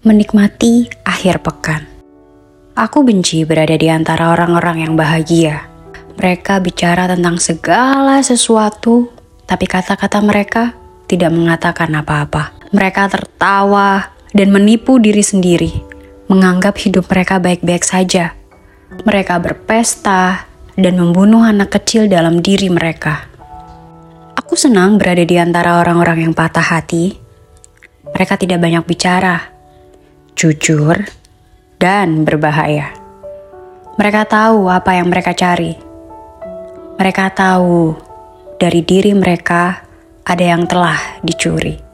menikmati akhir pekan. Aku benci berada di antara orang-orang yang bahagia. Mereka bicara tentang segala sesuatu, tapi kata-kata mereka tidak mengatakan apa-apa. Mereka tertawa dan menipu diri sendiri, menganggap hidup mereka baik-baik saja. Mereka berpesta dan membunuh anak kecil dalam diri mereka. Aku senang berada di antara orang-orang yang patah hati. Mereka tidak banyak bicara, jujur, dan berbahaya. Mereka tahu apa yang mereka cari. Mereka tahu dari diri mereka ada yang telah dicuri.